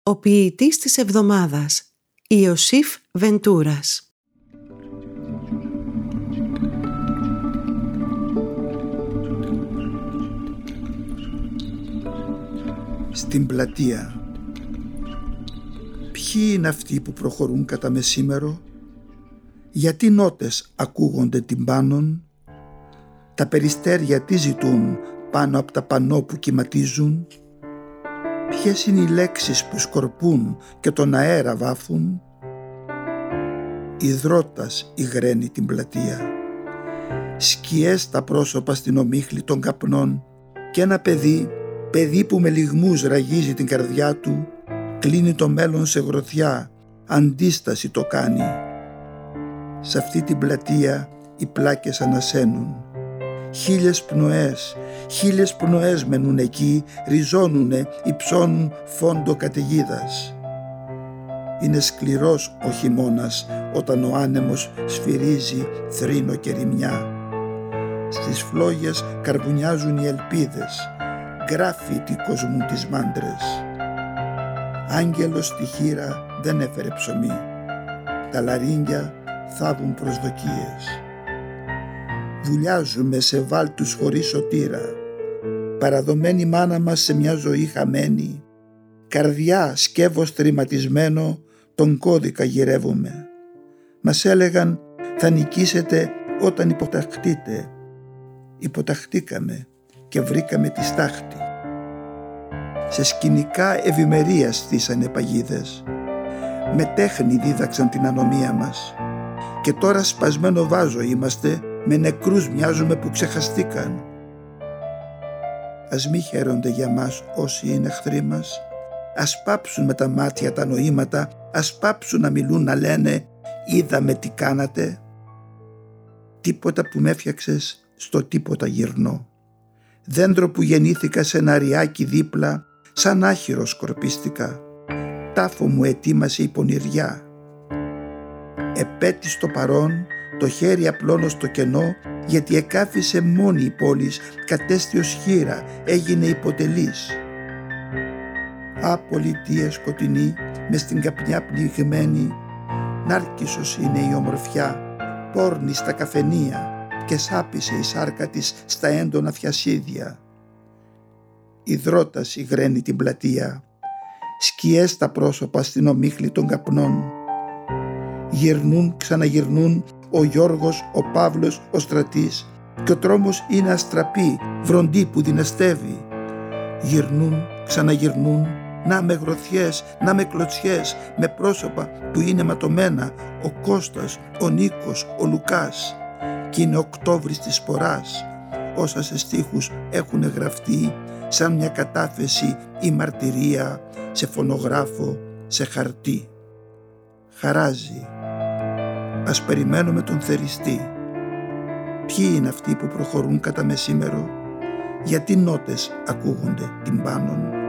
Ο ποιητής της εβδομάδας, Ιωσήφ Βεντούρας. Στην πλατεία. Ποιοι είναι αυτοί που προχωρούν κατά μεσήμερο? Γιατί νότες ακούγονται τυμπάνων? Τα περιστέρια τι ζητούν πάνω από τα πανό που κυματίζουν? Ποιες είναι οι λέξεις που σκορπούν και τον αέρα βάφουν? Ιδρώτας υγραίνει την πλατεία. Σκιές τα πρόσωπα στην ομίχλη των καπνών και ένα παιδί που με λυγμούς ραγίζει την καρδιά του, κλείνει το μέλλον σε γροθιά, αντίσταση το κάνει. Σε αυτή την πλατεία οι πλάκες ανασένουν. Χίλιες πνοές μένουν εκεί, ριζώνουνε, υψώνουν φόντο καταιγίδας. Είναι σκληρός ο χειμώνας όταν ο άνεμος σφυρίζει θρήνο και ρημιά. Στις φλόγες καρβουνιάζουν οι ελπίδες, γκράφιτι κοσμούν τις μάντρες. Άγγελος στη χείρα δεν έφερε ψωμί, τα λαρίνγκια θάβουν προσδοκίες. Βουλιάζουμε σε βάλτους χωρίς σωτήρα, παραδομένη μάνα μας σε μια ζωή χαμένη. Καρδιά σκεύος τρηματισμένο, τον κώδικα γυρεύουμε. Μας έλεγαν θα νικήσετε όταν υποταχτείτε. Υποταχτήκαμε και βρήκαμε τη στάχτη. Σε σκηνικά ευημερίας στήσανε παγίδες. Με τέχνη δίδαξαν την ανομία μας. Και τώρα σπασμένο βάζο είμαστε, με νεκρούς μοιάζουμε που ξεχαστήκαν. Ας μη χαίρονται για μας όσοι είναι εχθροί μας. Ας πάψουν με τα μάτια τα νοήματα, ας πάψουν να μιλούν να λένε «Είδαμε τι κάνατε». Τίποτα που με έφτιαξες στο τίποτα γυρνώ. Δέντρο που γεννήθηκα σε ένα ριάκι δίπλα, σαν άχυρο σκορπίστηκα. Τάφο μου ετοίμασε η πονηριά. Επέτη στο παρόν, το χέρι απλώνω στο κενό, γιατί εκάφησε μόνη η πόλης, κατέστη ως χείρα, έγινε υποτελής. Πολιτεία σκοτεινή, μες στην καπνιά πληγμένη, νάρκισσος είναι η ομορφιά, πόρνη στα καφενεία και σάπισε η σάρκα της στα έντονα φιασίδια. Ιδρώτας υγραίνει την πλατεία, σκιές τα πρόσωπα στην ομίχλη των καπνών. Γυρνούν, ξαναγυρνούν ο Γιώργος, ο Παύλος, ο Στρατής και ο τρόμος είναι αστραπή, βροντί που δυναστεύει. Γυρνούν, ξαναγυρνούν, να με γροθιές, να με κλωτσιές, με πρόσωπα που είναι ματωμένα, ο Κώστας, ο Νίκος, ο Λουκάς. Κι είναι Οκτώβρης της σποράς, όσα σε στίχους έχουν γραφτεί, σαν μια κατάφεση ή μαρτυρία, σε φωνογράφο, σε χαρτί. Χαράζει. Ας περιμένουμε τον θεριστή. Ποιοι είναι αυτοί που προχωρούν κατά μεσήμερο? Γιατί νότες ακούγονται τυμπάνων?